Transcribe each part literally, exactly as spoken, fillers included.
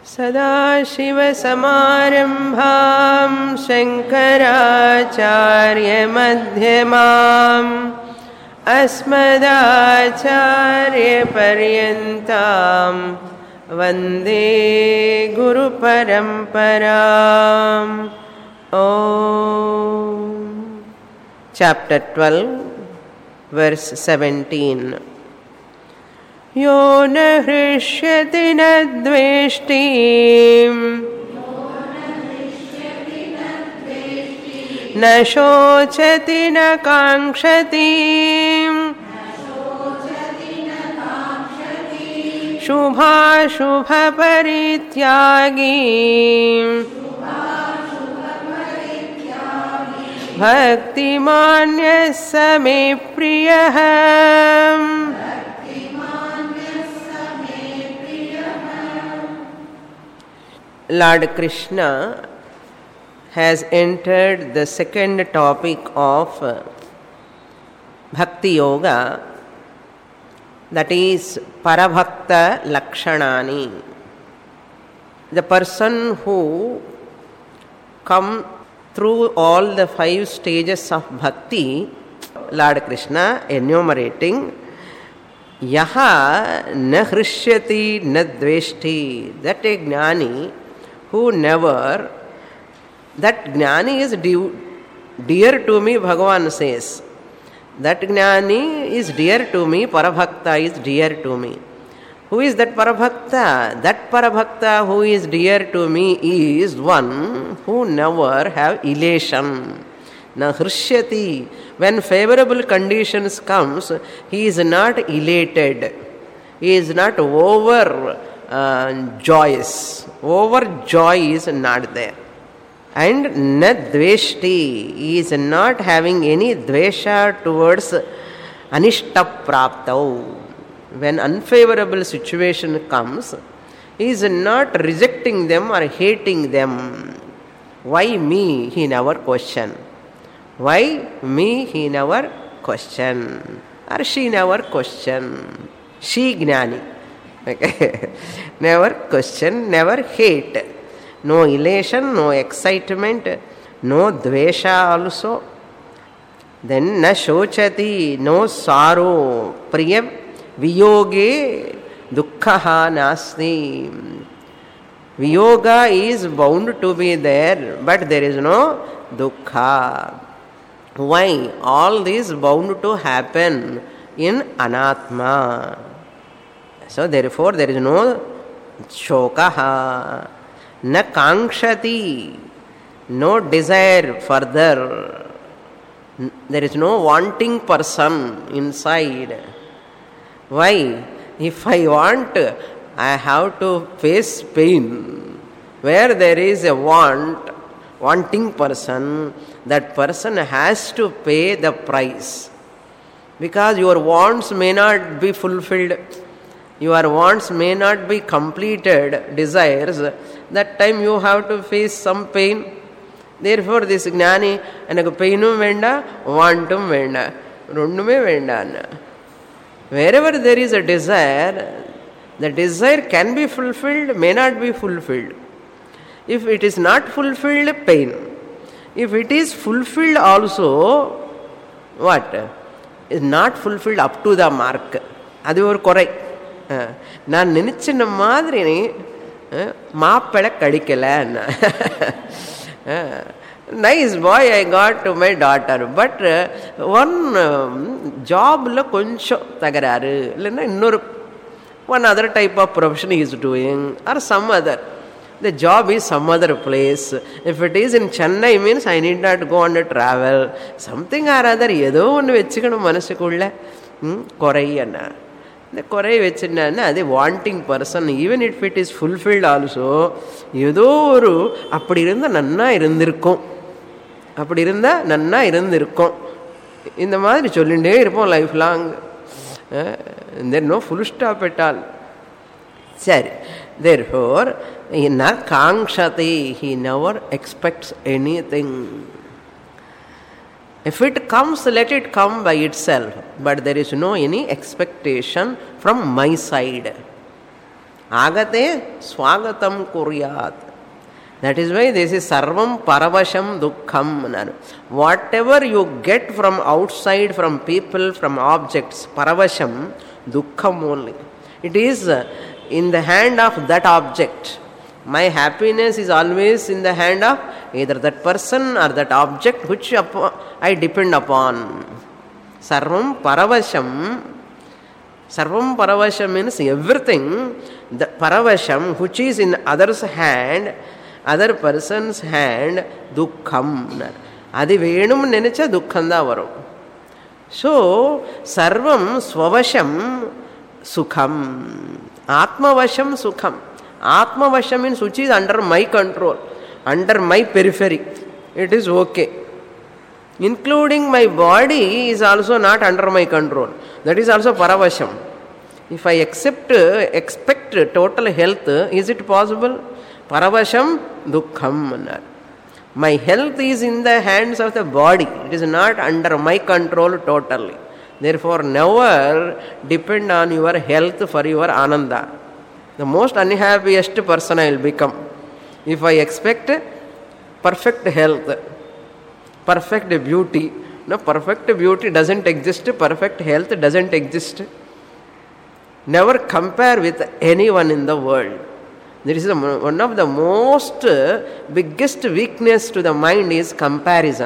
सदाशिवसमारम्भां शङ्कराचार्यमध्यमाम् अस्मदाचार्यपर्यन्तां वन्दे गुरुपरम्पराम्. Om. Chapter twelve, verse seventeen. Yo na hrishyati na dveshti na shochati na kankshati shubha shubha parityagi भक्तिमान्यः स मे प्रियः. Lord Krishna has entered the second topic of Bhakti Yoga, that is Parabhakta Lakshanani. The person who come through all the five stages of bhakti, Lord Krishna enumerating, yaha na hrishyati na dveshti, that a jnani who never, that jnani is dear to me, Bhagavan says. That jnani is dear to me, Parabhakta is dear to me. Who is that Parabhakta? That Parabhakta who is dear to me is one who never have elation. Na hrishyati. When favorable conditions comes, he is not elated. He is not over uh, joyous. Over joy is not there. And na dveshti. He is not having any dvesha towards anishta praptau. When unfavorable situation comes, he is not rejecting them or hating them. Why me? He never question. Why me? He never question. Or she never question. She jnani. Okay. Never question, never hate. No elation, no excitement, no dvesha also. Then na shochati, no sorrow. Priya Viyoge dukkha nasti. Viyoga is bound to be there, but there is no dukkha. Why? All this bound to happen in anatma. So therefore there is no shokaha, na kankshati, no desire further. There is no wanting person inside. Why? If I want, I have to face pain. Where there is a want, wanting person, that person has to pay the price. Because your wants may not be fulfilled. Your wants may not be completed, desires. That time you have to face some pain. Therefore this jnani, anaku painum venda, wantum venda. Rundume venda. Wherever there is a desire, the desire can be fulfilled, may not be fulfilled. If it is not fulfilled, pain. If it is fulfilled also, what? Is not fulfilled up to the mark. Adu or correct. நான் நினைச்சின மாதிரி மாப்பிளை கிடைக்கல. Nice boy I got to my daughter, but uh, one um, job la koncham tagararu, illana innoru one other type of profession he is doing, or some other. The job is some other place. If it is in Chennai, means I need not go on a travel. Something or other, ஏதோ ஒன்று வச்சுக்கணும் மனசுக்குள்ள. குறையண்ணா இந்த குறை வச்சுன்னா அது wanting person. Even if it is fulfilled also, ஏதோ ஒரு அப்படி இருந்தால் நன்னா இருந்திருக்கும், அப்படி இருந்தால் நன்னா இருந்திருக்கும், இந்த மாதிரி சொல்லிகிட்டே இருப்போம் life long. There no full stop at all. சரி, therefore na kankshati, he never expects anything. If it comes, let it come by itself, but there is no any expectation from my side. Agate swagatam kuryat. That is why this is sarvam paravasham dukkham. Whatever you get from outside, from people, from objects, paravasham, dukkham only. It is in the hand of that object. My happiness is always in the hand of either that person or that object which I depend upon. Sarvam paravasham. Sarvam paravasham means everything. The paravasham which is in others' hand, other person's hand, dukkham. Adi venum nenecha dukkhanda varum. So, sarvam swavasham sukham. Atmavasham sukham. Atmavasham means which is under my control, under my periphery. It is okay. Including my body is also not under my control. That is also paravasham. If I accept, expect total health, is it possible? Paravasham dukkham. My health is in the hands of the body. It is not under my control totally. Therefore, never depend on your health for your ananda. The most unhappiest person I will become if I expect perfect health, perfect beauty. No, perfect beauty doesn't exist, perfect health doesn't exist. Never compare with anyone in the world. There is a, one of the most biggest weakness to the mind is comparison.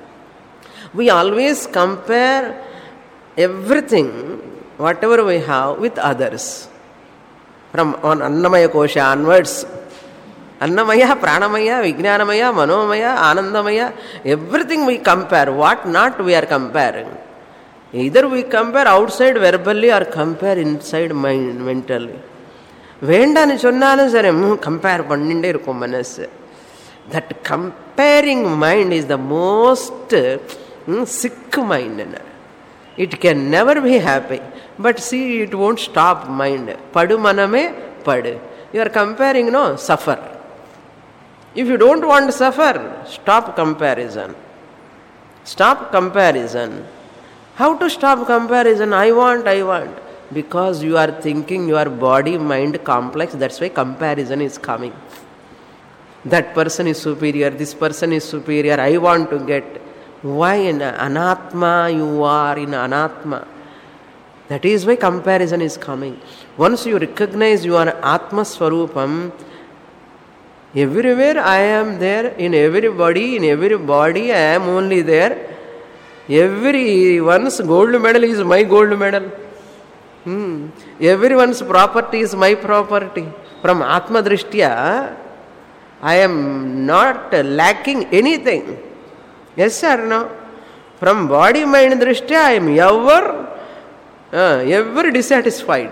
We always compare everything, whatever we have, with others. From on Annamaya Kosha onwards, Annamaya, Pranamaya, Vijnanamaya, Manomaya, Anandamaya, everything we compare. What not we are comparing. Either we compare outside verbally or compare inside mind mentally. Vendani chonnalum sare compare panninde irukum manasu. That comparing mind is the most mm, sick mind. It can never be happy. But see, it won't stop mind. Padu maname padu. You are comparing, no? Suffer. If you don't want to suffer, stop comparison. Stop comparison. How to stop comparison? I want, I want. Because you are thinking your body-mind complex, that's why comparison is coming. That person is superior, this person is superior, I want to get. Why in anatma you are in anatma? That is why comparison is coming. Once you recognize your Atma Swarupam, everywhere I am there, in everybody, in every body I am only there. Everyone's gold medal is my gold medal. Hmm. Everyone's property is my property. From Atma Drishtya, I am not lacking anything. Yes or no? From body mind Drishtya, I am ever Uh, ever dissatisfied,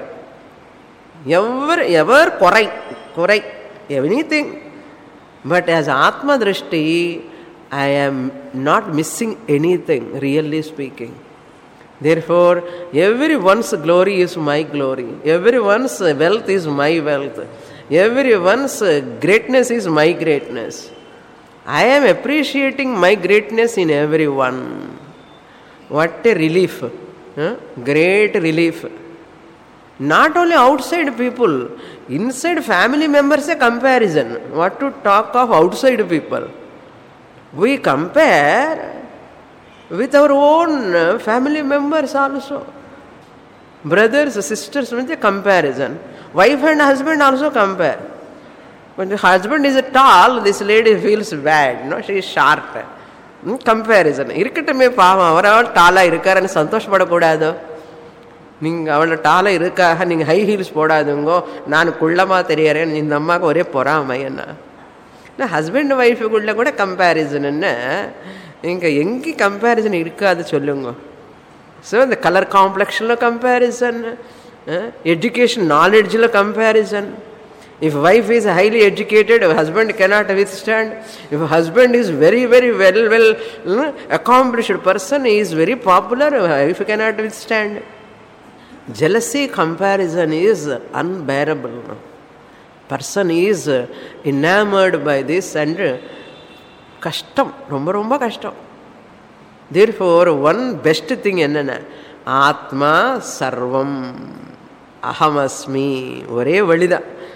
ever, ever korai, korai, anything. But as Atma Drishti, I am not missing anything, really speaking. Therefore, everyone's glory is my glory. Everyone's wealth is my wealth. Everyone's greatness is my greatness. I am appreciating my greatness in everyone. What a relief. Huh? Great relief. Not only outside people, inside family members a comparison. What to talk of outside people? We compare with our own family members also. Brothers, sisters, with a comparison. Wife and husband also compare. When the husband is tall, this lady feels bad. No, she is short. Comparison. இருக்கட்டுமே பாவம் அவரால் டாலாக இருக்காருன்னு சந்தோஷப்படக்கூடாதோ. நீங்கள் அவளை டாலாக இருக்காக நீங்கள் high heels போடாதுங்கோ, நான் குள்ளமாக தெரியறேன், இந்த அம்மாவுக்கு ஒரே பொறாமைன்னா. ஹஸ்பண்ட் ஒய்ஃபுக்குள்ளே கூட கம்பேரிசன்னு இங்கே எங்கே கம்பேரிசன் இருக்காது சொல்லுங்க. ஸோ இந்த கலர் காம்ப்ளெக்ஷனில் கம்பேரிசன், எஜுகேஷன் நாலெட்ஜில் comparison. If wife is highly educated, husband cannot withstand. If husband is very, very well, well accomplished person, he is very popular, wife cannot withstand. Jealousy comparison is unbearable. Person is enamored by this and kashtam, romba romba kashtam. Therefore, one best thing enna Atma Sarvam Ahamasmi. Ore valida.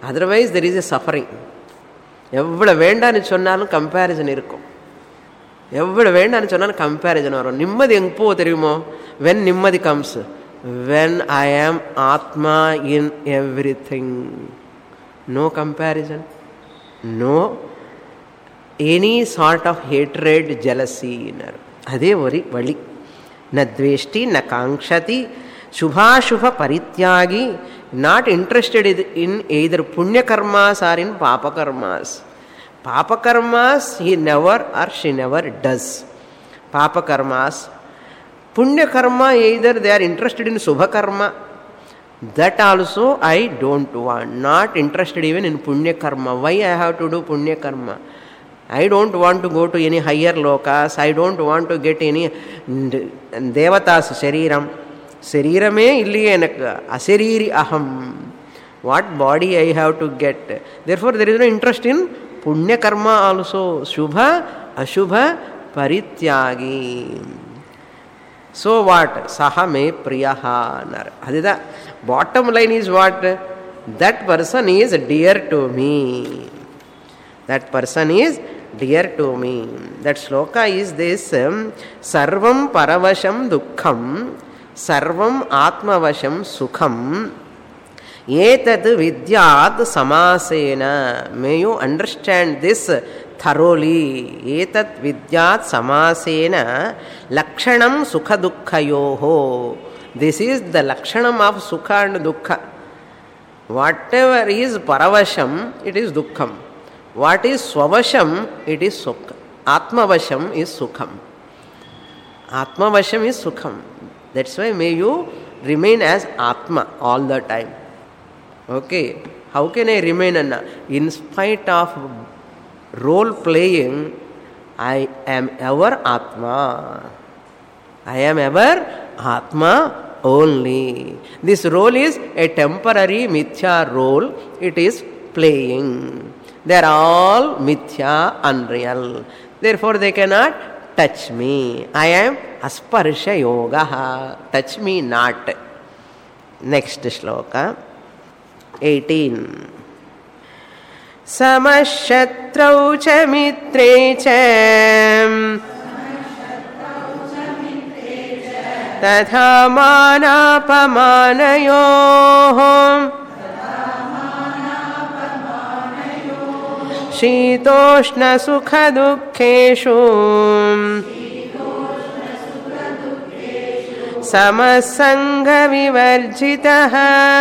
Otherwise, there is a suffering. எவ்வளோ வேண்டான்னு சொன்னாலும் comparison இருக்கும். எவ்வளோ வேண்டான்னு சொன்னாலும் comparison வரும். நிம்மதி எங்கே போ தெரியுமோ? when நிம்மதி comes, when I am Atma in everything. No comparison, no any sort of hatred, jealousy. அதே ஒரு வழி. ந துவேஷ்டி ந காங்க்ஷதி சுபாசுப பரித்யாகி, not interested in either punya karmas or in papa karmas. Papa karmas he never or she never does. Papa karmas. Punya karma, either they are interested in subha karma. That also I don't want. Not interested even in punya karma. Why I have to do punya karma? I don't want to go to any higher lokas. I don't want to get any devatas shariram. Sharirame illiye enakku. Ashariri aham. What body I have to get? Therefore, there is no interest in punya karma also. Shubha, ashubha, parityagi. So what? Saha me priyaha. Adida. Bottom line is what? That person is dear to me. That person is dear to me. That shloka is this: Sarvam paravasham dukkham, sarvam atmavasham sukham, etat vidyat samasena. May you understand this thoroughly. Etat vidyat samasena lakshanam sukha dukkhayoho. This is the lakshanam of sukha and dukkha. Whatever is paravasham, it is dukkham. What is swavasham, it is sukha. Atmavasham is sukham. Atmavasham is sukham. That's why may you remain as Atma all the time. Okay. How can I remain Anna? In spite of role playing, I am ever Atma. I am ever Atma only. This role is a temporary mithya role. It is playing. They are all mithya, unreal. Therefore, they cannot touch me. I am asparsha yoga. Touch me not. Next shloka. eighteen. Samashatrau cha mitre cha tatha manapamanayoh शीतोष्ण सुख दुःखेषु समसंग विवर्जितः.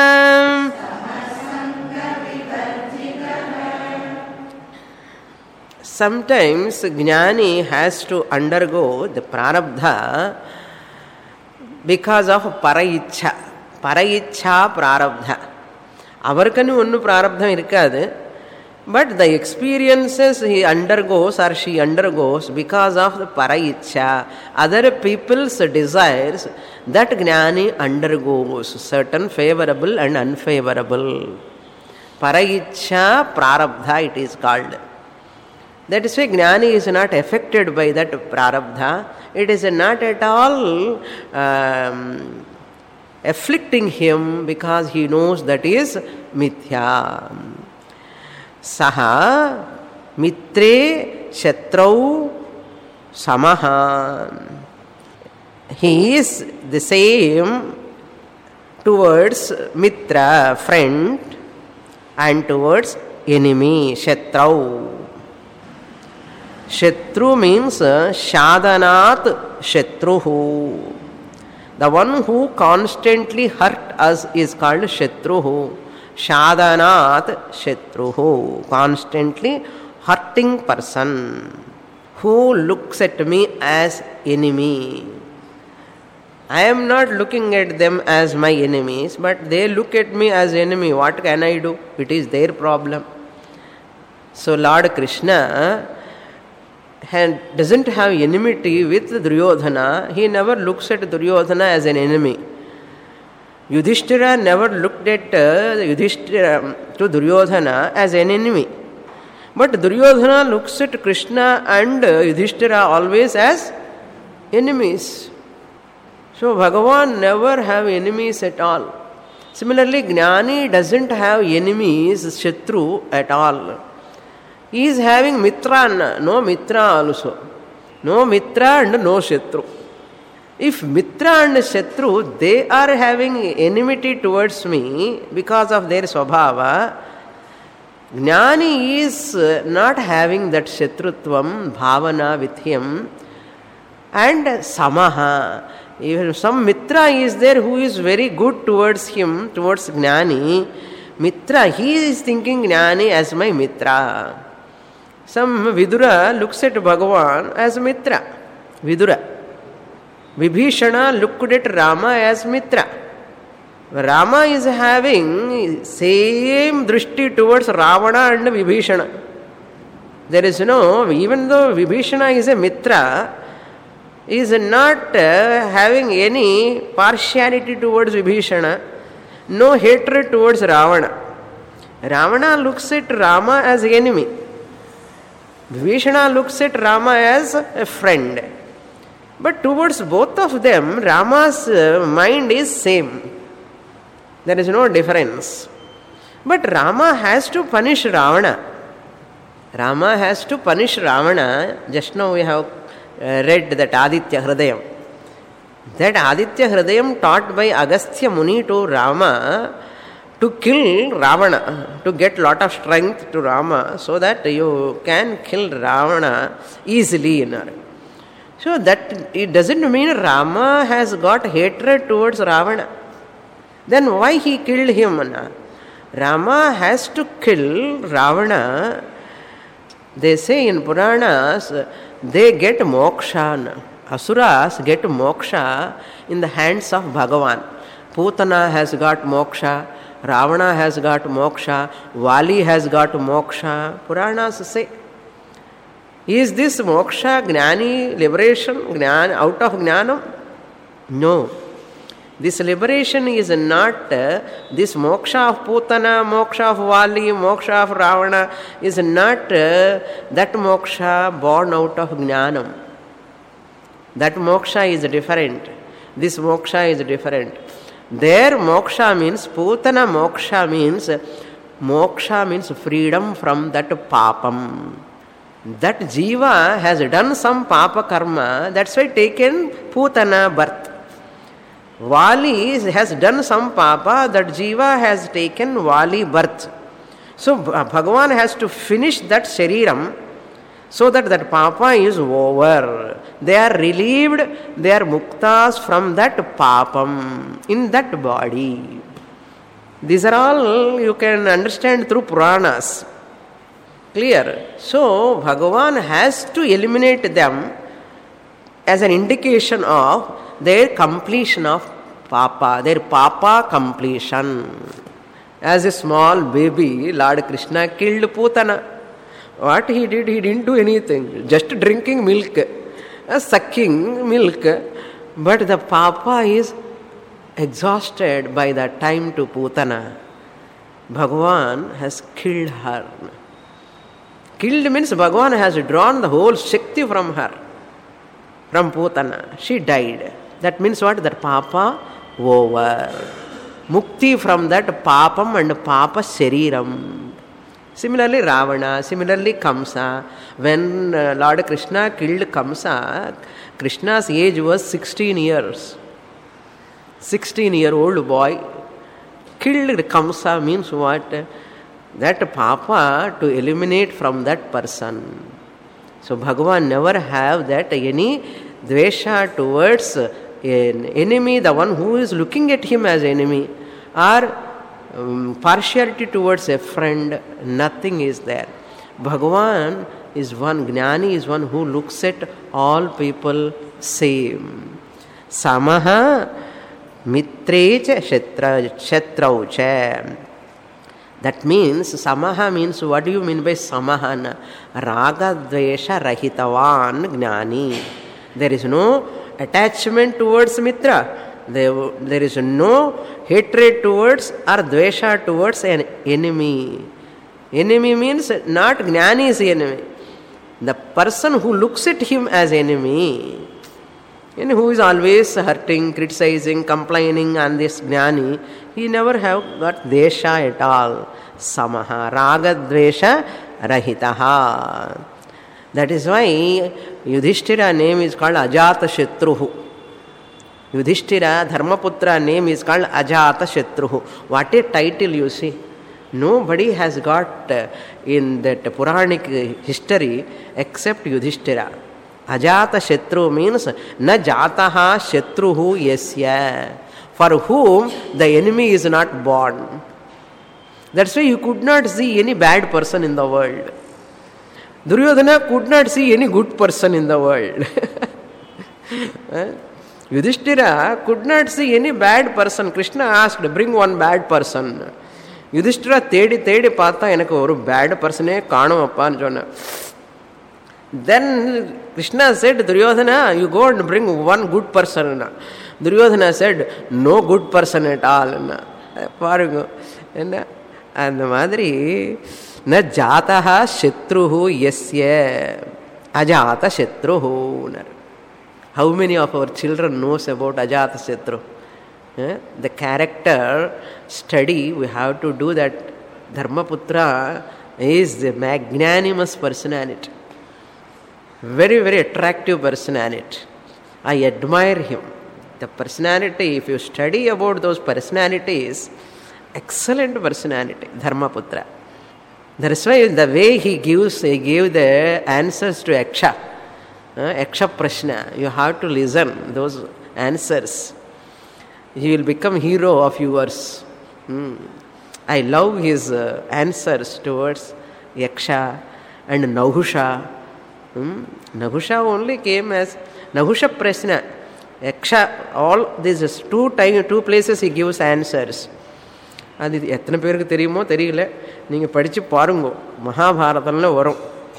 Sometimes Jnani has to undergo the prarabdha because of paraichha. Paraichha prarabdha. Avarkanu onnu prarabdham irukadu. But the experiences he undergoes or she undergoes because of the paraichha, other people's desires, that Jnani undergoes certain favorable and unfavorable. Paraichha prarabdha it is called. That is why Jnani is not affected by that prarabdha. It is not at all um, afflicting him because he knows that is mithya. Saha mitre shatrau samaha. He is the same towards mitra, friend, and towards enemy, shatrau. Shatru means shadanat shatruhu. The one who constantly hurt us is called shatruhu. Shadanat shatruhu, constantly hurting person who looks at me as enemy. I am not looking at them as my enemies, but they look at me as enemy. What can I do? It is their problem. So Lord Krishna doesn't have enmity with Duryodhana. He never looks at Duryodhana as an enemy. Yudhishthira never looked at uh, Yudhishthira to Duryodhana as an enemy. But Duryodhana looks at Krishna and uh, Yudhishthira always as enemies. So Bhagavan never have enemies at all. Similarly, Jnani doesn't have enemies, Shatru at all. He is having Mitra, no Mitra also. No Mitra and no Shatru. If Mitra and Shatru, they are having enmity towards me because of their Swabhava, Jnani is not having that Shatrutvam, Bhavana with him, and Samaha. Even some Mitra is there who is very good towards him, towards Jnani. Mitra, he is thinking Jnani as my Mitra. Some Vidura looks at Bhagavan as Mitra. Vidura. Vibhishana looked at Rama as Mitra. Rama is having same drishti towards Ravana and Vibhishana. There is no, even though Vibhishana is a Mitra, is not uh, having any partiality towards Vibhishana, no hatred towards Ravana. Ravana looks at Rama as enemy. Vibhishana looks at Rama as a friend. But towards both of them, Rama's uh, mind is same. There is no difference. But Rama has to punish Ravana. Rama has to punish Ravana. Just now we have uh, read that Aditya Hridayam. That Aditya Hridayam taught by Agastya Muni to Rama to kill Ravana, to get lot of strength to Rama so that you can kill Ravana easily. So that it doesn't mean Rama has got hatred towards Ravana. Then why he killed him? Rama has to kill Ravana. They say in Puranas, they get moksha. Asuras get moksha in the hands of Bhagavan. Putana has got moksha. Ravana has got moksha. Vali has got moksha. Puranas say. Is this moksha, Jnani, liberation, Jnana, out of Jnanam? No. This liberation is not, uh, this moksha of Putana, moksha of Vali, moksha of Ravana is not uh, that moksha born out of Jnanam. That moksha is different. This moksha is different. Their moksha means, Putana moksha means, moksha means freedom from that papam. That jiva has done some papa karma, that's why taken Putana birth. Vali has done some papa, that jiva has taken Vali birth. So Bhagavan has to finish that shariram so that that papa is over. They are relieved, they are muktas from that papam in that body. These are all you can understand through Puranas. Clear? So Bhagavan has to eliminate them as an indication of their completion of papa, their papa completion. As a small baby, Lord Krishna killed Putana. What he did, he didn't do anything. Just drinking milk, uh, sucking milk. But the papa is exhausted by the time to Putana. Bhagavan has killed her. Killed means Bhagavan has drawn the whole Shakti from her, from Putana. She died. That means what? That papa over. Mukti from that papam and papa shariram. Similarly Ravana, similarly Kamsa. When uh, Lord Krishna killed Kamsa, Krishna's age was sixteen years. sixteen year old boy. Killed Kamsa means what? That papa to eliminate from that person. So Bhagavan never have that any dvesha towards an enemy, the one who is looking at him as enemy, or um, partiality towards a friend. Nothing is there. Bhagavan is one, Jnani is one who looks at all people same. Samaha mitrecha shatraucha. That means, samaha means, what do you mean by samahana? Raga dvesha rahitavan jnani. There is no attachment towards mitra. There, there is no hatred towards or dvesha towards an enemy. Enemy means not jnani is enemy. The person who looks at him as enemy. And who is always hurting, criticizing, complaining on this jnani, he never have got desha at all. Samaha, raga dvesha rahitaha. That is why Yudhishthira name is called Ajata Shatruhu. Yudhishthira, Dharmaputra name is called Ajata Shatruhu. What a title, you see. Nobody has got uh, in that Puranic history except Yudhishthira. Ajata Shatru means na jataha shatruhu yasya, for whom the enemy is not born. That's why you could not see any bad person in the world. Duryodhana could not see any good person in the world. Yudhishthira could not see any bad person. Krishna asked, bring one bad person. Yudhishthira தேடி தேடி பார்த்தா எனக்கு ஒரு bad personே காணோம் அப்பான்னு சொன்ன. Then Krishna said, Duryodhana, you go and bring one good person. Duryodhana said, no good person at all. பாருங்க என்ன அந்த மாதிரி ந ஜாதா சத்ருஹு யஸ்ய அஜாத சத்ருஹு. How many of our children knows about Ajata Shatru? Eh? The character study, we have to do that. Dharmaputra is a magnanimous personality. Very, very attractive personality. I admire him. The personality, if you study about those personalities, excellent personality, Dharmaputra. That's why the way he gives, he gave the answers to Yaksha. Uh, Yaksha Prashna. You have to listen those answers. He will become hero of yours. Hmm. I love his uh, answers towards Yaksha and Nahusha. Hmm. Nahusha only came as Nahusha Prashna. Yaksha, all these two time, two places he gives answers. அது எத்தனை பேருக்கு தெரியுமோ தெரியல, நீங்கள் படித்து பாருங்க, மகாபாரதம்ல வரும்.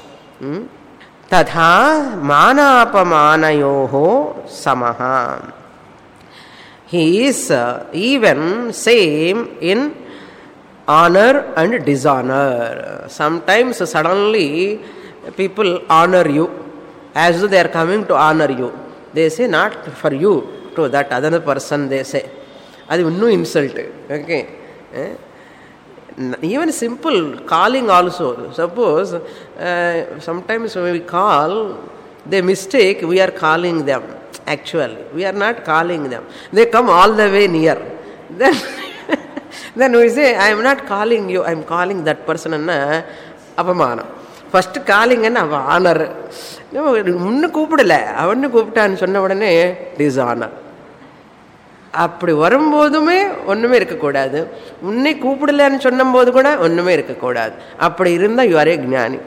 ததா மானாபமானயோஹோ சமஹா. He is uh, even same in honor and dishonor. Sometimes suddenly people honor you as though they are coming to honor you. They say not for you, to that other person they say. அது இன்னும் insult. Okay. Eh? Even simple calling also. Suppose uh, sometimes when we call, they mistake we are calling them. Actually, we are not calling them. They come all the way near. Then, then we say, I am not calling you, I am calling that person. Anna apamana. First calling and honor. முன்னு கூப்பிடல, அவன்னு கூப்பிட்டான்னு சொன்ன உடனே dishonor. அப்படி வரும்போதுமே ஒன்றுமே இருக்கக்கூடாது. உன்னை கூப்பிடலன்னு சொன்னபோது கூட ஒன்றுமே இருக்கக்கூடாது. அப்படி இருந்தால் யூ ஆர் ஏ ஞானி.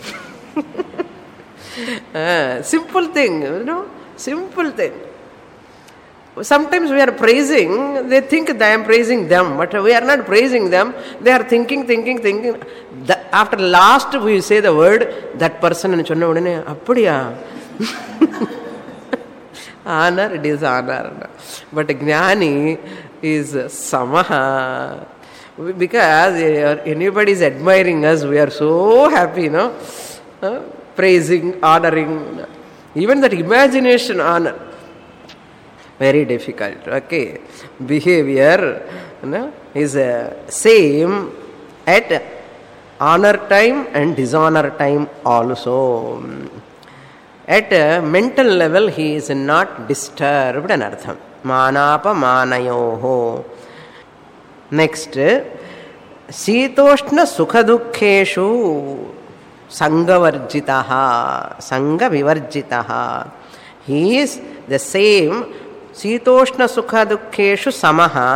Simple thing, you know, simple thing. Sometimes we are praising, they think that I am praising them, but we are not praising them. They are thinking, thinking, thinking. The, after last we say the word, that person ன்னு சொன்ன உடனே அப்படியா? Honor, dishonor. But Jnani is samaha. Because anybody is admiring us, we are so happy, you know, uh, praising, honoring. Even that imagination honor, very difficult. Okay, behavior, you know, is uh, same at honor time and dishonor time also. At a mental level, he is not disturbed. Anartham. Manapa manayoho. Next, Sitoshna sukhadukkeshu sangavarjitaha. Sangavivarjitaha. He is the same. Sitoshna sukhadukkeshu samaha.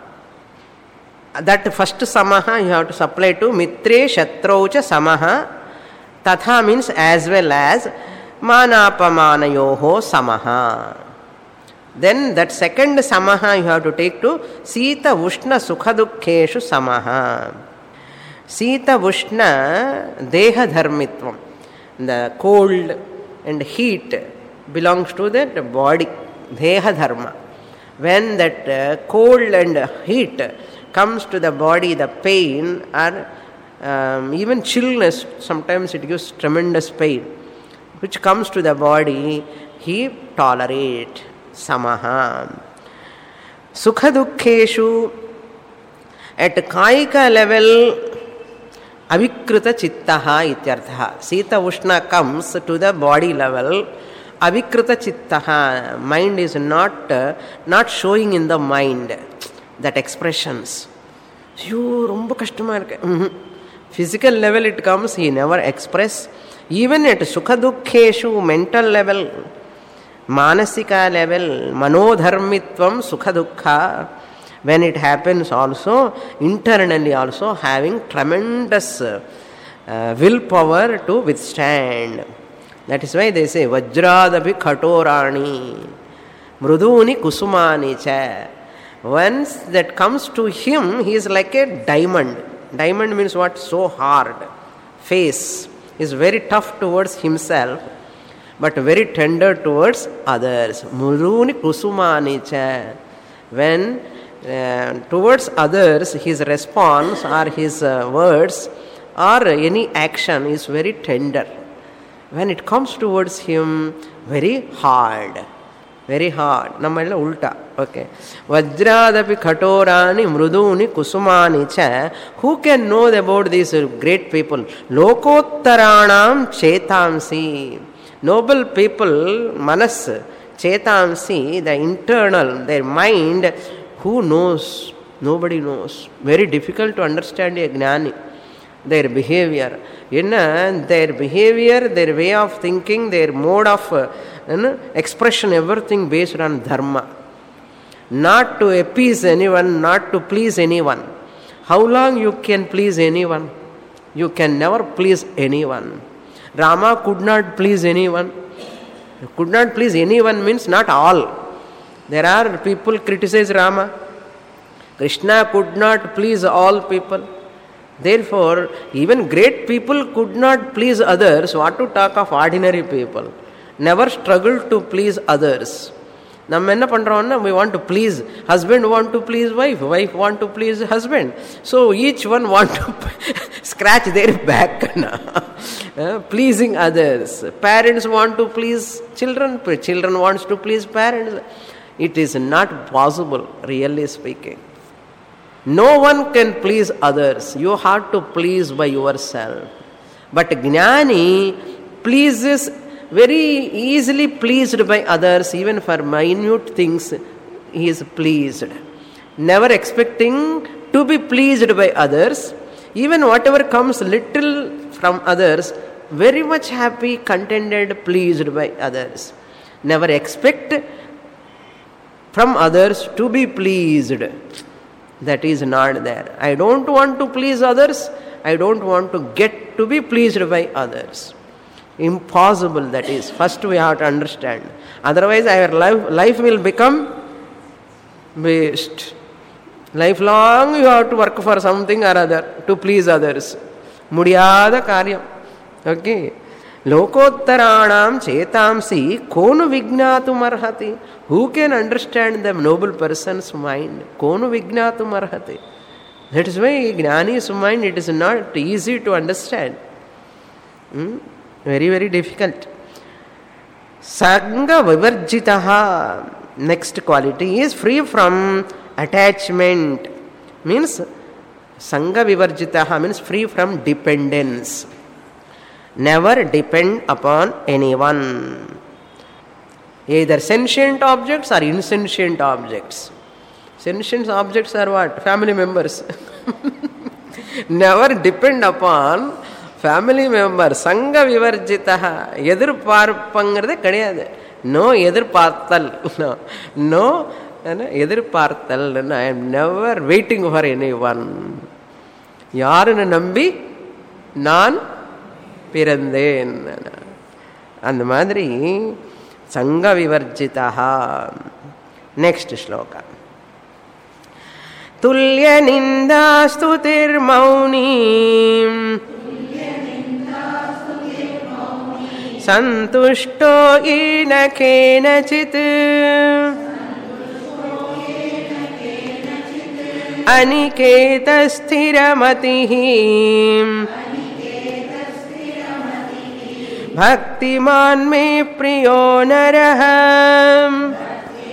That first samaha you have to supply to mitre shatraucha samaha. Tatha means as well as manapamanayoho samaha. Then that second samaha you have to take to sita vushna sukhadukkeshu samaha. Sita vushna deha dharmitvam. The cold and heat belongs to that body, deha dharma. When that uh, cold and heat comes to the body, the pain or um, even chillness, sometimes it gives tremendous pain, which comes to the body, he tolerate. samaha. Sukha dukkheshu, at kaika level, avikrita chittaha ityartha. Sita Ushna comes to the body level. Avikrita chittaha, mind is not uh, not showing in the mind that expressions. You romba kashtamā irukku. Physical level it comes, he never express. Even at sukha dukkheshu, mental level, manasika level, manodharmitvam sukha dukkha, when it happens also, internally also having tremendous uh, willpower to withstand. That is why they say vajradabhi khatorani mruduni kusumani cha. Once that comes to him, he is like a diamond. Diamond means what? So hard. Face is very tough towards himself, but very tender towards others. Mruduni kusumani cha. When uh, towards others his response or his uh, words or any action is very tender. When it comes towards him, very hard. Very hard. Nammalla ulta. Okay. Vajradapi khatorani mruduni kusumani cha. Who can know about these great people? Lokottaranam chetamsi. Noble people, manas, chetamsi, the internal, their mind, who knows? Nobody knows. Very difficult to understand a gnani. Their behavior. Enna, their behavior, their way of thinking, their mode of uh, you know, expression, everything based on dharma. Not to appease anyone, not to please anyone. How long you can please anyone? You can never please anyone. Rama could not please anyone. Could not please anyone means not all. There are people criticize Rama. Krishna could not please all people. Therefore, even great people could not please others. What to talk of ordinary people? Never struggle to please others. நம்ம என்ன பண்றோம்னா, we want to please husband, want to please wife, wife want to please husband. So each one want to scratch their back. uh, pleasing others. Parents want to please children, children wants to please parents. It is not possible, really speaking. No one can please others. You have to please by yourself. But Jnani pleases, very easily pleased by others, even for minute things he is pleased. Never expecting to be pleased by others. Even whatever comes little from others, very much happy, contented, pleased by others. Never expect from others to be pleased. That is not there. I don't want to please others. I don't want to get to be pleased by others. Impossible that is. First we have to understand. Otherwise our life, life will become waste. Lifelong you have to work for something or other to please others. Mudiyada karyam. Okay. Lokottaranam chetamsi konu vignatum arhati. Who can understand the noble person's mind? Konu vignatum arhati. That is why Jnani's mind, it is not easy to understand. Hmm? Very, very difficult. Sangha vivarjitaha. Next quality is free from attachment. Means Sangha vivarjitaha means free from dependence. Never depend upon anyone. Either sentient objects or insentient objects. Sentient objects are what? Family members. Never depend upon family members. Sangha vivarjitaha. எதிர்பார்ப்பங்கிறதே கிடையாது. No எதிர்பார்த்தல். No. No எதிர்பார்த்தல். I am never waiting for anyone. யாருன்னு நம்பி நான் பிறந்தேன். அந்த மாதிரி சங்க விவர்ஜிதா. Next shloka. துல்லிய நிந்தா ஸ்துதிர் மௌனி சந்துஷ்டோ ஈன கேனசித் அனிகேத ஸ்திரமதிஹ भक्तिमान में प्रियो नरः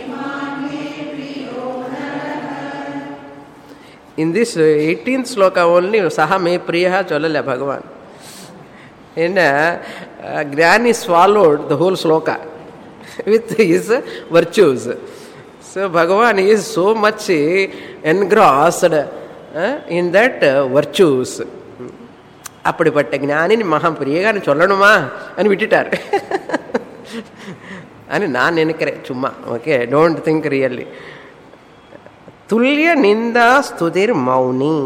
In this eighteenth sloka only, Saha me priyaha cholala Bhagavan. And uh, Gnani swallowed the whole sloka with his virtues. So Bhagavan is so much engrossed uh, in that uh, virtues. அப்படிப்பட்ட ஞானினி மகா பிரியகான்னு சொல்லணுமா అని விட்டுட்டார் అని நான் நினைக்கிறேன் சும்மா. Okay, don't think really. துல்லிய நிந்தா ஸ்துதிர் மௌனி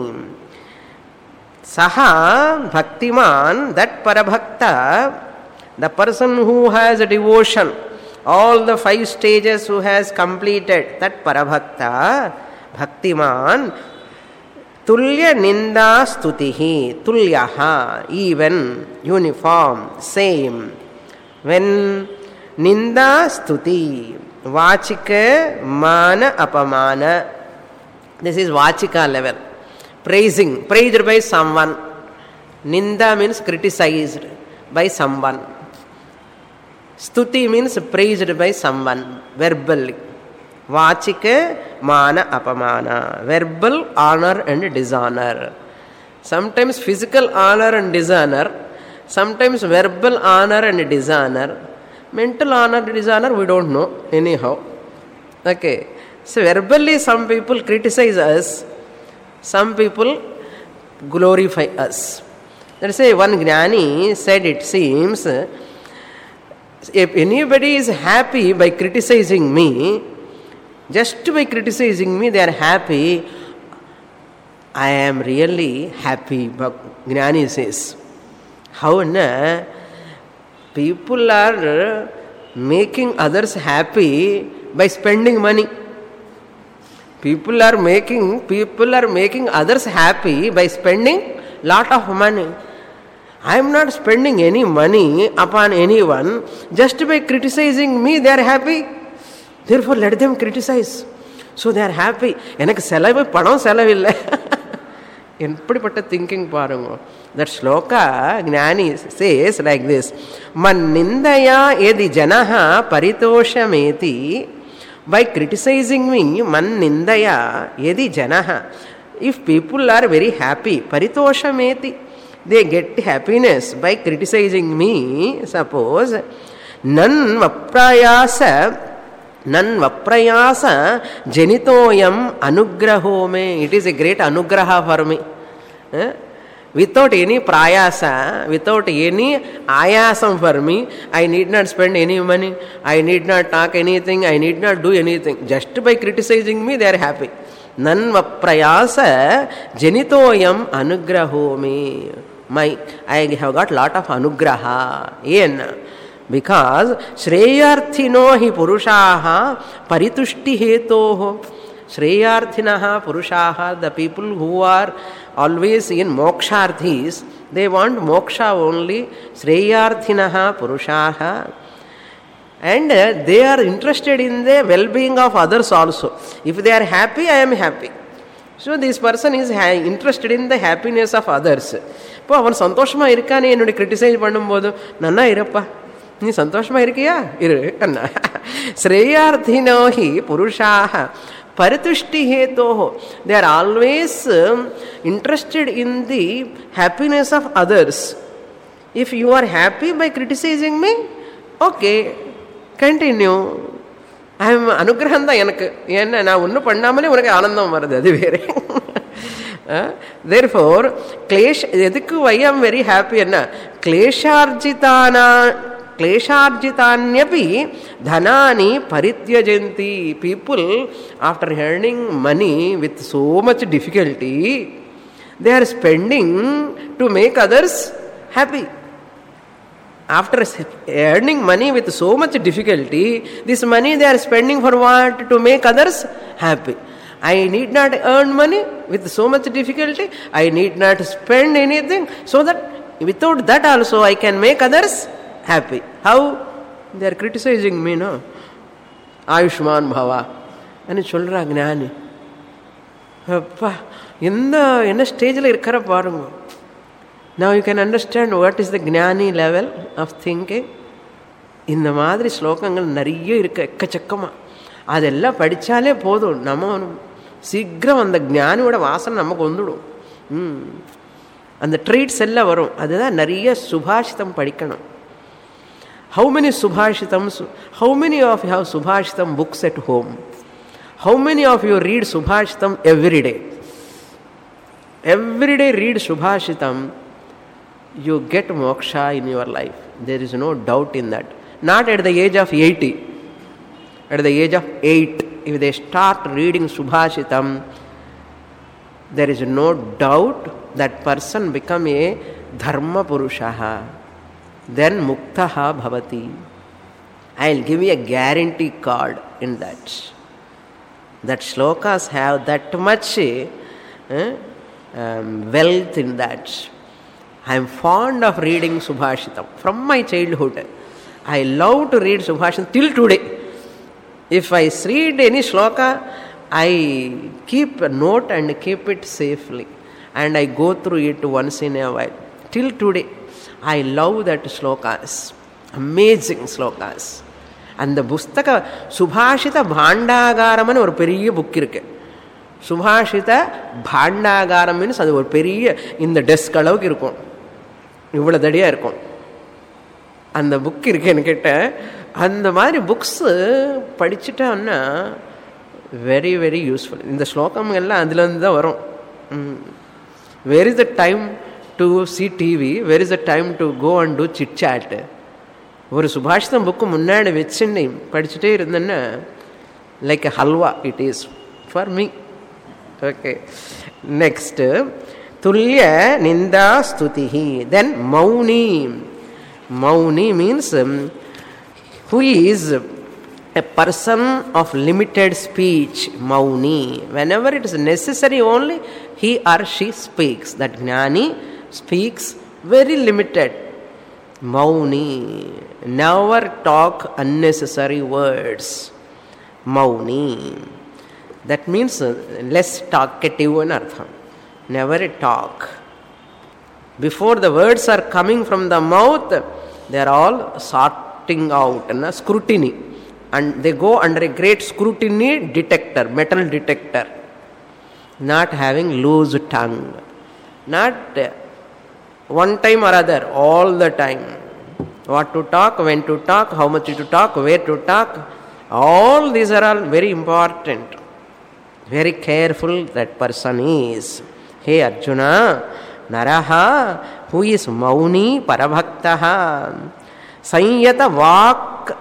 சஹா பக்திமான், தட் பரபக்தா, the person who has a devotion, all the five stages who has completed, that parabhakta, bhaktiman, tulya ninda stutihi, tulyaha, even, uniform, same. When ninda stuti, vachika mana apamana, this is vachika level, praising, praised by someone. Ninda means criticized by someone. Stuti means praised by someone, verbally. Vachika, mana, apamana. Verbal honor and dishonor. Sometimes physical honor and dishonor. Sometimes verbal honor and dishonor. Mental honor and dishonor, we don't know anyhow. Okay. So verbally some people criticize us. Some people glorify us. Let's say one Gnani said, it seems, if anybody is happy by criticizing me, just by criticizing me they are happy, I am really happy, Gnani says. How na? People are making others happy by spending money. People are making people are making others happy by spending lot of money. I am not spending any money upon anyone. Just by criticizing me, they are happy. Therefore, let them criticize. So they are happy. எனக்கு செலவு பணம் செலவில்லை. எப்படிப்பட்ட thinking பாருங்க. That shloka, Gnani says like this: Man nindaya yadi janaha paritoshameti. By criticizing me, man nindaya yadi janaha. If people are very happy, paritoshameti, they get happiness by criticizing me. Suppose nan vaprayasa nan vaprayasa janitoyam anugraho me. It is a great anugraha for me. Eh? Without any prayasa, without any ayasam for me, I need not spend any money, I need not talk anything, I need not do anything. Just by criticizing me, they are happy. Nan vaprayasa janitoyam anugraho me. My, I have got lot of anugraha. Yen? Because shreyarthino hi purushaha paritushti hetoho. Shreyarthinaha purushaha, the people who are always in moksharthis, they want moksha only. Shreyarthinaha purushaha. And they are interested in the well-being of others also. If they are happy, I am happy. So this person is interested in the happiness of others. இப்போ அவன் சந்தோஷமா இருக்கானே என்னுடைய criticise பண்ணும்போது, நன்னா இருப்பா, நீ சந்தோஷமா இருக்கியா இரு அண்ணா. ஸ்ரேயார்த்தினோ ஹி புருஷாஹ பரிதுஷ்டி ஹேதோஹோ. They are always interested in the happiness of others. If you are happy by criticizing me, okay, continue. I am அனுகிரகம் தான் எனக்கு. ஏன்னா நான் ஒன்றும் பண்ணாமலே உனக்கு ஆனந்தம் வருது, அது வேறு. Therefore, கிளேஷ் எதுக்கு why I am very happy என்ன, கிளேஷார்ஜிதானா klesharjitanyaphi dhanani parityajanti. People, after earning money with so much difficulty, they are spending to make others happy. After earning money with so much difficulty, this money they are spending for what? To make others happy. I need not earn money with so much difficulty. I need not spend anything, so that without that also I can make others happy. How? They are criticizing me, no? Ayushman Bhava. And சொல்றா ஞானி. அப்பா இந்த என்ன ஸ்டேஜில் இருக்கிற பாருங்க. Now you can understand what is the gnani level of thinking. இந்த மாதிரி ஸ்லோகங்கள் நிறைய இருக்கு எக்கச்சக்கமாக. அதெல்லாம் படித்தாலே போதும், நம்ம சீக்கிரம் அந்த ஞானியோட வாசனை நமக்கு வந்துடும். அந்த ட்ரீட்ஸ் எல்லாம் வரும். அதுதான் நிறைய சுபாஷிதம் படிக்கணும். How many subhashitams, how many of you have subhashitam books at home? How many of you read subhashitam every day? Every day read subhashitam, you get moksha in your life. There is no doubt in that. Not at the age of eighty. At the age of eight, if they start reading subhashitam, there is no doubt that person become a dharma purushaha. Then muktaha bhavati. I will give you a guarantee card in that. That shlokas have that much uh, um, wealth in that. I am fond of reading Subhashitam from my childhood. I love to read Subhashitam till today. If I read any shloka, I keep a note and keep it safely. And I go through it once in a while. Till today, I love that shlokas. Amazing shlokas. அந்த புஸ்தக சுபாஷித பாண்டாகாரம்னு ஒரு பெரிய book இருக்கு. சுபாஷித பாண்டாகாரம் means அது ஒரு பெரிய இந்த desk அளவுக்கு இருக்கும், இவ்வளோ தடியாக இருக்கும். அந்த புக் இருக்கு என்கிட்ட. அந்த மாதிரி புக்ஸு படிச்சுட்டோன்னா வெரி வெரி யூஸ்ஃபுல். இந்த ஸ்லோகம் எல்லாம் அதுலேருந்து தான் வரும். Where is the time to see TV, where is the time to go and do chit chat. ஒரு சுபாஷிதம் புக்கு முன்னாடி வச்சுன்னு படிச்சுட்டே இருந்தேன்னா like a halwa it is for me. Okay, next துல்லிய நிந்தா ஸ்துதிஹி. தென் மௌனி. மௌனி means who is a person of limited speech. Mauni. Whenever it is necessary only, he or she speaks. That Jnani speaks very limited. Mauni. Never talk unnecessary words. Mauni. That means less talkative in artham. Never talk. Before the words are coming from the mouth, they are all sorting out and scrutiny. And they go under a great scrutiny detector, metal detector. Not having loose tongue. Not one time or other, all the time. What to talk, when to talk, how much to talk, where to talk. All these are all very important. Very careful that person is. Hey Arjuna, Naraha, who is Mauni Parabhaktaha, Sanyata Vak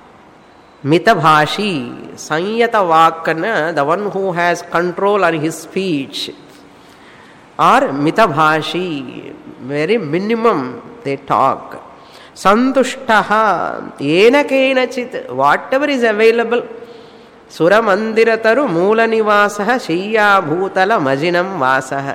Mitabhashi. Sanyata Vakana, the one who has control on his speech. Or Mitabhashi, very minimum they talk. Santushtaha, Yena Kenachit, whatever is available. Suramandhirataru Moola Nivasaha Shiyya Bhutala Majinam Vasaha.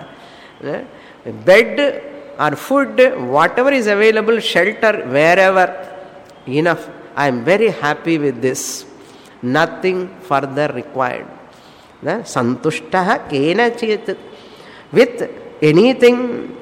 Bed or food, whatever is available, shelter, wherever, enough. I am very happy with this. Nothing further required. Santushtaha kenachit, with anything.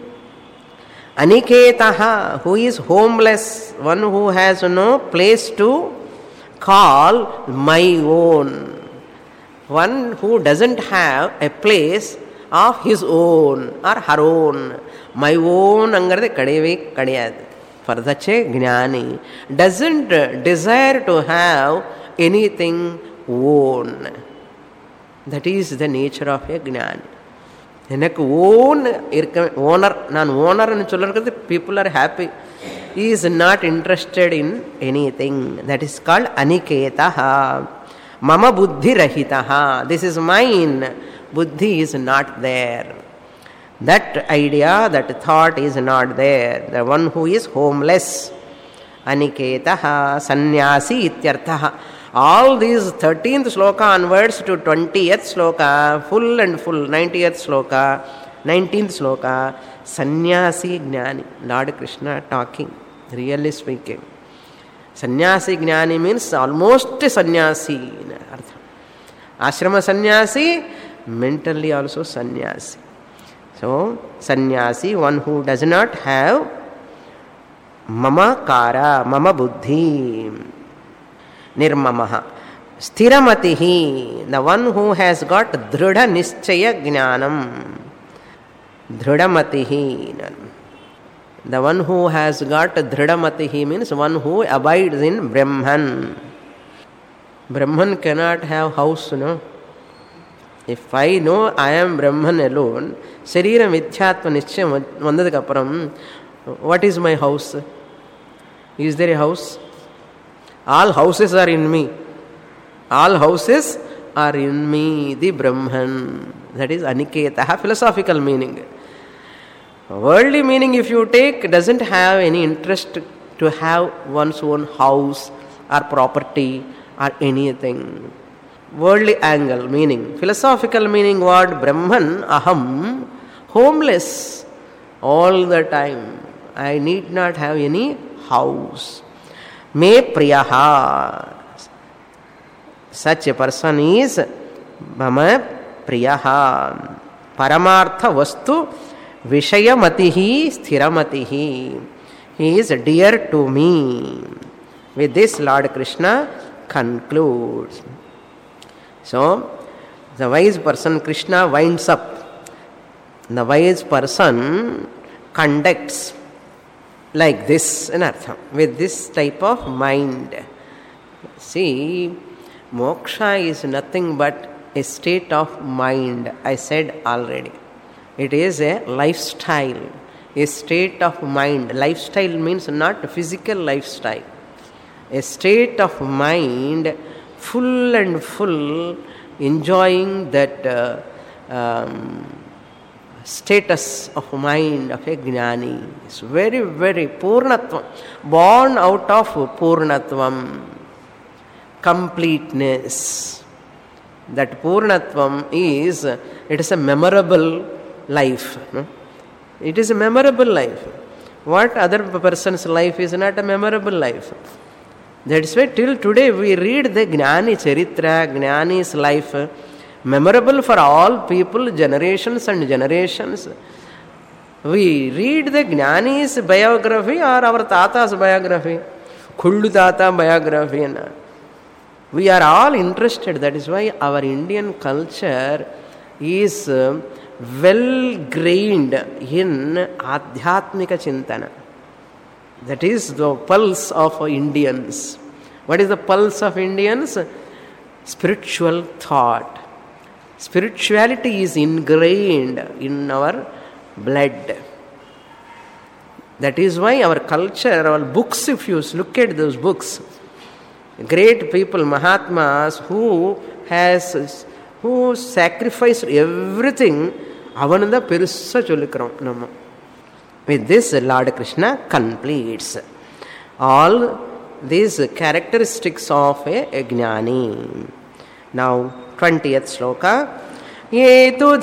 Aniketaha, who is homeless, one who has no place to call my own. One who doesn't have a place of his own or her own. My own angarade kadeve kadiyadu. For such a Jnani doesn't desire to have anything own. That is the nature of a Jnani. எனக்கு own இருக்க, owner, நான் ஓனர்னு சொல்லுறது people are happy. He is not interested in anything. That is called aniketaha. Mama buddhi rahitaha. This is mine. Buddhi is not there. That idea, that thought is not there. The one who is homeless. Aniketaha sannyasi ityarthaha. All these thirteenth sloka onwards to twentieth sloka, full and full, ninetieth sloka, nineteenth sloka, sannyasi jnani. Lord Krishna talking, really speaking. Sannyasi jnani means almost sannyasi. Ashrama sannyasi, mentally also sannyasi. So, sannyasi, one who does not have mama kara, mama buddhi, nirmamaha. Sthiramatihi, the one who has got Dhrida Nischaya Jnanam. Dhridamatihi. The one who has got Dhridamatihi means one who abides in Brahman. Brahman cannot have house, no? If I know I am Brahman alone, Sharira Mithyatva Nischayam Vandadakaparam, what is my house? Is there a house? All houses are in me. All houses are in me, the Brahman. That is Aniketaha, philosophical meaning. Worldly meaning, if you take, doesn't have any interest to have one's own house or property or anything. Worldly angle meaning. Philosophical meaning, what? Brahman, aham, homeless all the time. I need not have any house. Me priyaha. Such a person is mama priyaha. Paramartha vastu vishayamatihi sthiramatihi. He is dear to me. With this, Lord Krishna concludes. So, the wise person, Krishna winds up. The wise person conducts like this in Artham, with this type of mind. See, moksha is nothing but a state of mind. I said already. It is a lifestyle, a state of mind. Lifestyle means not physical lifestyle. A state of mind, full and full, enjoying that uh, um, status of mind of a jnani. It's very, very purnatvam, born out of purnatvam, completeness. That purnatvam is, it is a memorable life. No? It is a memorable life. What other person's life is not a memorable life. That's why till today we read the Jnani Charitra, Jnani's life, memorable for all people, generations and generations. We read the Jnani's biography or our Tata's biography, Kullu Tata biography. We are all interested. That is why our Indian culture is well grained in Adhyatmika Chintana. That is the pulse of Indians. What is the pulse of Indians? Spiritual thought. Spirituality is ingrained in our blood. That is why our culture, our books, if you look at those books, great people, Mahatmas, who has who sacrificed everything, avananda perusa chollikrom namma. With this, Lord Krishna completes all these characteristics of a, a jnani. Now, twentieth sloka. Yetu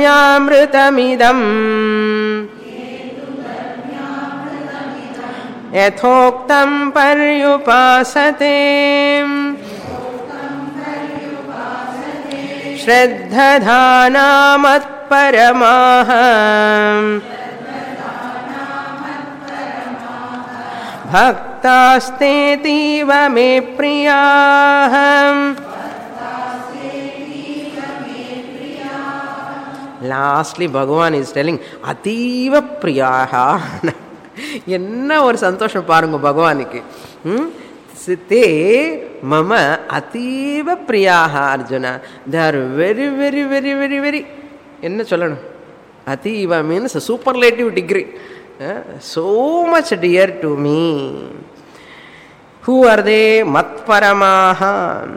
dharmyamritamidam yathoktam paryupasate shraddhadhanamat paramaham bhaktastetiva me priyaham. Lastly, Bhagavan is telling Ativa Priyaha. என்ன ஒரு சந்தோஷம் பாருங்க பகவானுக்கு. தே மம அதீவ பிரியாக அர்ஜுனா. They are very very very very very என்ன சொல்லணும், அதீவ means superlative degree. So much dear to me. Who are they? Matparamaha,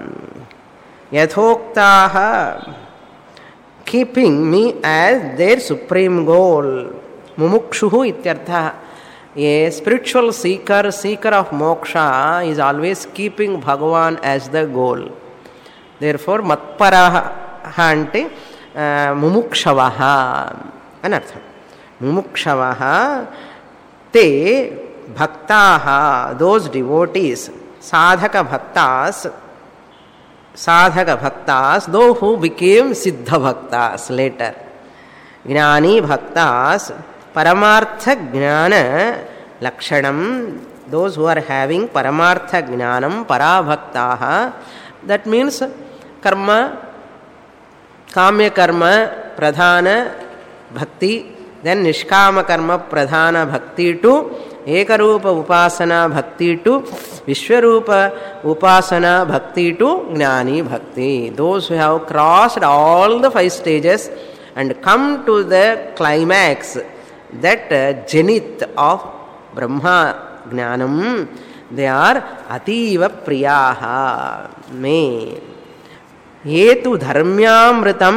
Yathoktaha, keeping me as their supreme goal. Mumukshuhu ityartha. A spiritual seeker, seeker of moksha, is always keeping Bhagavan as the goal. Therefore, Matparaha ante mumukshavaha anartham. Mumukshavaha te bhaktaha, those devotees, sadhaka bhaktas, sadhaka bhaktas, those who became siddha bhaktas later. Jnani bhaktas, paramartha jnana lakshanam, those who are having paramartha jnanam, parabhaktaha, That means karma, kamya karma pradhana bhakti, then nishkama karma pradhana bhakti to ekarupa upasana bhakti to vishwarupa upasana bhakti to gnani bhakti. Those who have crossed all the five stages and come to the climax, that uh, zenith of Brahma Jnanam, they are ativa priyaha me. Yetu dharmyamritam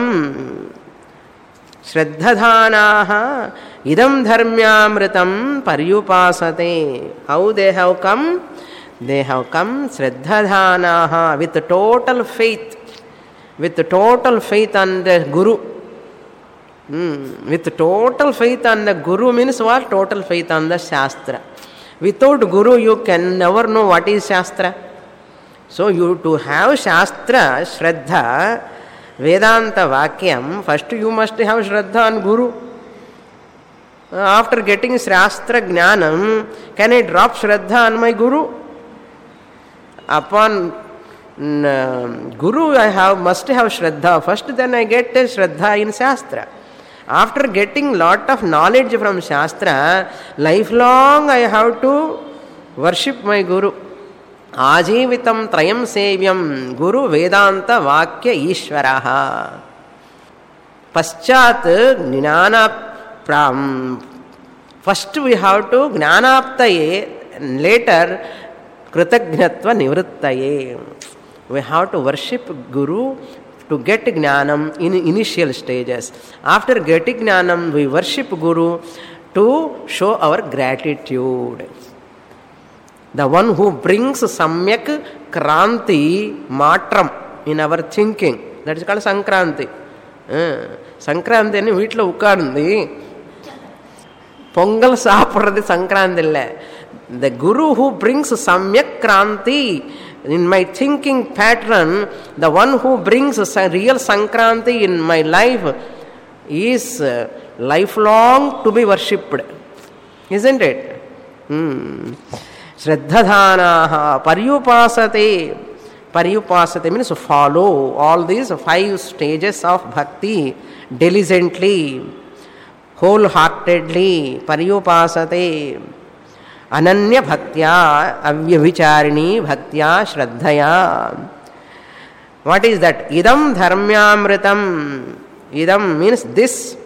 shraddhadhanaha idam dharmyamritam paryupasate. How they have come? They have come shraddhadhanaha, with total faith, with total faith on the Guru. Hmm. With total faith on the Guru means what? Total faith on the Shastra. Without Guru you can never know what is Shastra. So you to have Shastra, Shraddha, Vedanta Vakyam, first you must have Shraddha on Guru. After getting Shastra Jnanam, can I drop Shraddha on my Guru? Upon uh, Guru I have must have Shraddha first, then I get Shraddha in Shastra. After getting lot of knowledge from Shastra, lifelong I have to worship my Guru. Ajivitam trayam sevyam Guru Vedanta Vakya Ishvaraha. Paschat Gnana Pram. First we have to Gnanaptaye, later Kritagnatva Nivrittaye. We have to worship Guru to get Jnanam in initial stages. After getting Jnanam, we worship Guru to show our gratitude. The one who brings Samyak Kranti Matram in our thinking. That is called Sankranti. Uh, Sankranti ani veetlo ukkandi. Pongal saapradhi Sankranti illa. The Guru who brings Samyak Kranti in my thinking pattern, the one who brings a real Sankranti in my life is uh, lifelong to be worshipped. Isn't it? Hmm. Shraddhadhanaha paryupasate. Paryupasate means to follow all these five stages of bhakti diligently, wholeheartedly. Paryupasate. Ananya bhaktya, avyavicharini bhaktya, shraddhaya. What is that? Idam dharmyamritam. Idam means this.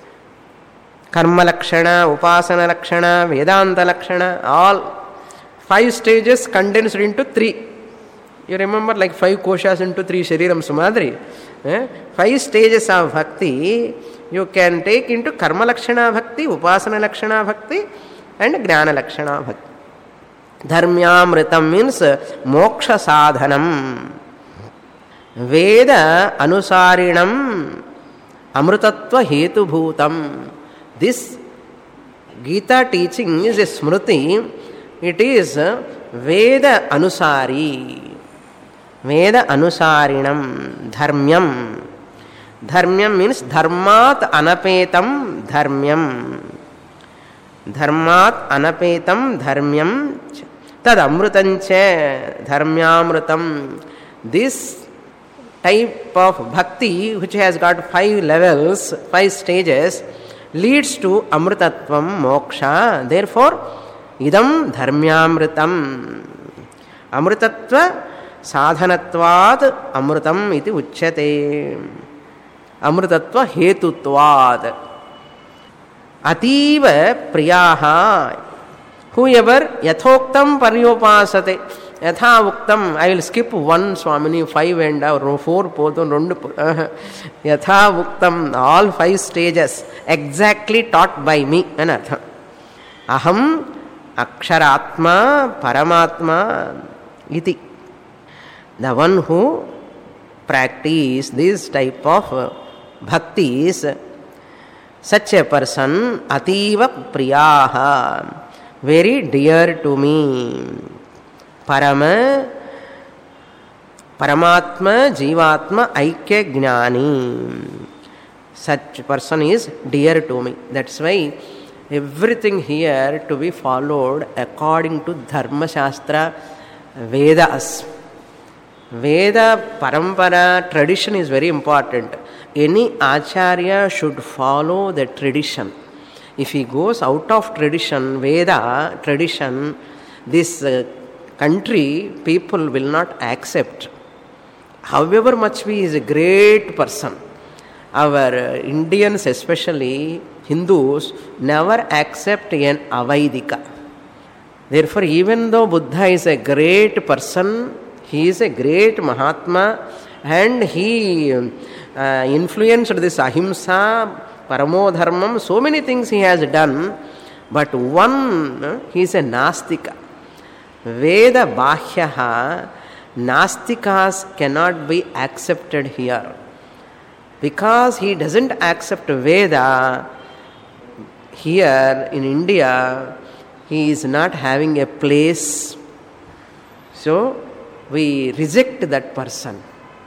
Karma lakshana, upasana lakshana, vedanta lakshana, all five stages condensed into three. You remember like five koshas into three shariram sumadri. Eh? Five stages of bhakti you can take into karma lakshana bhakti, upasana lakshana bhakti, and Jnana Lakshana Bhakti. Dharmyamritam means moksha sadhanam. Veda anusarinam amrutatva hetu bhutam. This Gita teaching is a smriti. It is Veda anusari. Veda anusarinam. Dharmyam. Dharmyam means dharmat anapetam dharmyam. Dharmat anapetam dharmyam tad amrutancha dharmyamrutam. This type of bhakti, which has got five levels, five stages, leads to amrutatvam moksha. Therefore, idam dharmyamrutam. Amrutatva sadhanatvad amrutam iti uchyate. Amrutatva hetutvad. Ativa priyaha. Whoever yathoktam paryopasate. Yatha uktam. I will skip one Swamini, five and or four podon rendu. Yatha uktam. All five stages exactly taught by me. Anartha. Aham aksharatma paramatma iti. The one who practice this type of bhaktis, such a person, ativa priyaha, very dear to me. Parama, Paramatma, Jivatma, Aikya Gnani. Such person is dear to me. That's why everything here to be followed according to Dharma Shastra, Vedas. Veda, parampara, tradition is very important. Any acharya should follow the tradition. If he goes out of tradition, Veda, tradition, this uh, country, people will not accept. However much he is a great person. Our uh, Indians, especially Hindus, never accept an Avaidika. Therefore, even though Buddha is a great person, he is a great Mahatma, and he uh, influenced this Ahimsa, Paramodharmam, so many things he has done, but one, uh, he is a Nastika. Veda Bahyaha, Nastikas cannot be accepted here. Because he doesn't accept Veda, here in India, he is not having a place. So, we reject that person.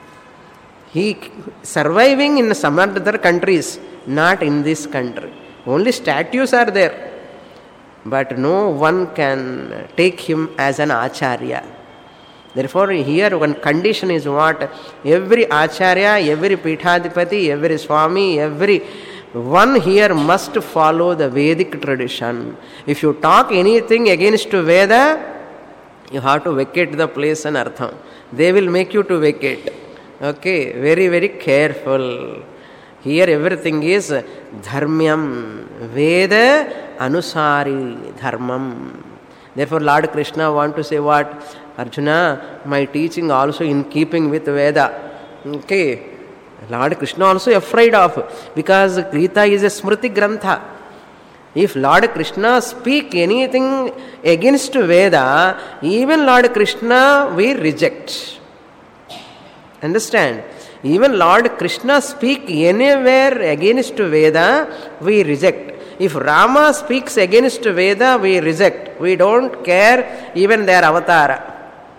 He surviving in some other countries, not in this country. Only statues are there. But no one can take him as an acharya. Therefore, here one condition is what? Every acharya, every pithadipati, every swami, every one here must follow the Vedic tradition. If you talk anything against Veda, you have to vacate the place and artham. They will make you to vacate. Okay, very, very careful. Here everything is dharmyam, Veda anusari dharmam. Therefore Lord Krishna want to say what? Arjuna, my teaching also in keeping with Veda. Okay. Lord Krishna also afraid of, because Gita is a Smriti Grantha. If Lord Krishna speak anything against Veda, even Lord Krishna we reject. Understand? Even Lord Krishna speak anywhere against Veda, we reject. If Rama speaks against Veda, we reject. We don't care even their avatara.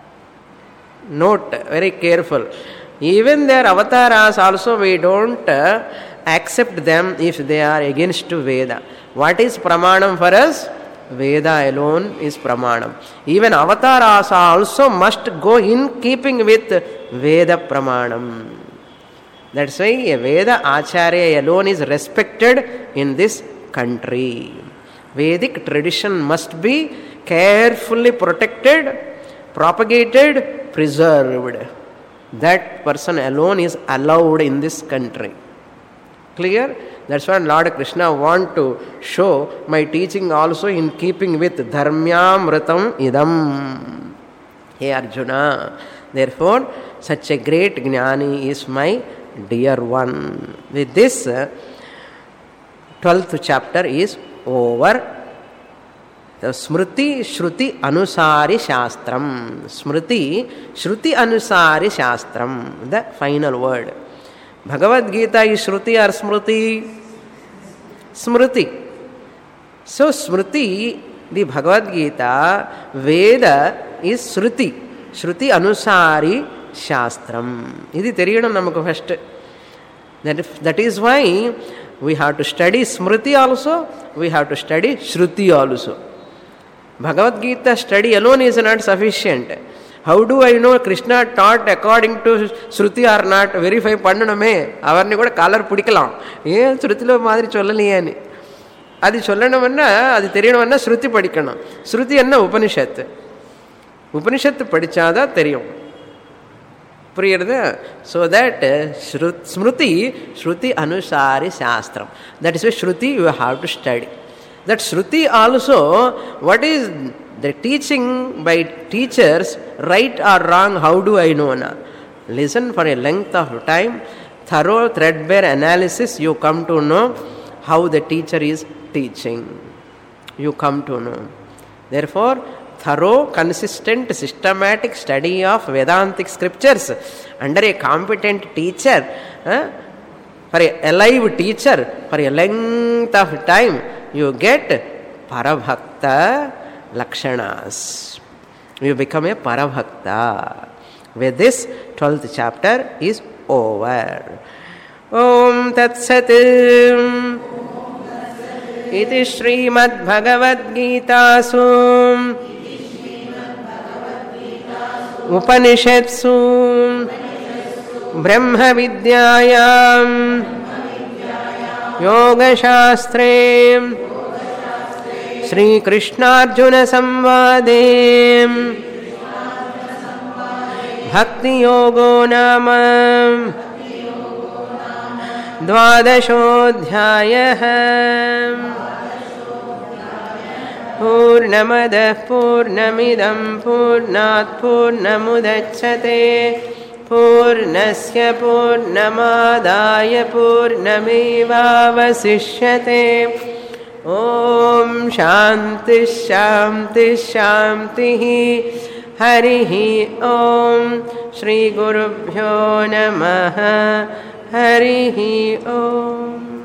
Note, very careful. Even their avatars also we don't uh, accept them if they are against Veda. What is pramanam for us? Veda alone is pramanam. Even avatars also must go in keeping with Veda pramanam. That's why a Veda acharya alone is respected in this country. Vedic tradition must be carefully protected, propagated, preserved. That person alone is allowed in this country. Clear? That's why Lord Krishna want to show my teaching also in keeping with dharmyamritam idam. Hey Arjuna, therefore such a great jnani is my dear one. With this, twelfth chapter is over. The Smriti Shruti Anusari Shastram. Smriti Shruti Anusari Shastram. The final word. Bhagavad Gita is Shruti or Smriti? Smriti. So Smriti, the Bhagavad Gita, Veda is Shruti. Shruti Anusari Shastram. This is the first. That, that is why we have to study Smriti also, we have to study Shruti also. Bhagavad Gita study alone is not sufficient. How do I know Krishna taught according to Shruti or not? Verify pandaname. Avarni kuda collar pudikalam. Ye Shrutilo madri sollaliye ani. Adi sollanavanna, adi theriyanavanna Shruti padikkanam. Shruti enna Upanishad. Upanishad padichada theriyum. Priyartha? So that Smriti, Shruti Anusari Shastram. That is why Shruti you have to study. That Shruti also, what is the teaching by teachers, right or wrong, how do I know? Na? Listen for a length of time, thorough, threadbare analysis, you come to know how the teacher is teaching. You come to know. Therefore, thorough, consistent, systematic study of Vedantic scriptures under a competent teacher, eh, for a alive teacher, for a length of time, you get Parabhakta Lakshanas. You become a Parabhakta. With this, twelfth chapter is over. Om Tat Sat. Iti Srimad Bhagavad Gita Sum ఉపనిషత్సు బ్రహ్మ విద్యాయాం యోగశాస్త్రే శ్రీకృష్ణార్జున సంవాదే భక్తి యోగో నామ ద్వాదశోऽధ్యాయః. పూర్ణమదః పూర్ణమిదం పూర్ణాత్ పూర్ణముదచ్యతే పూర్ణస్య పూర్ణమాదాయ పూర్ణమేవావశిష్యతే. ఓం శాంతి శాంతి శాంతి. హరి ఓం. శ్రీ గురుభ్యో నమః. హరి ఓం.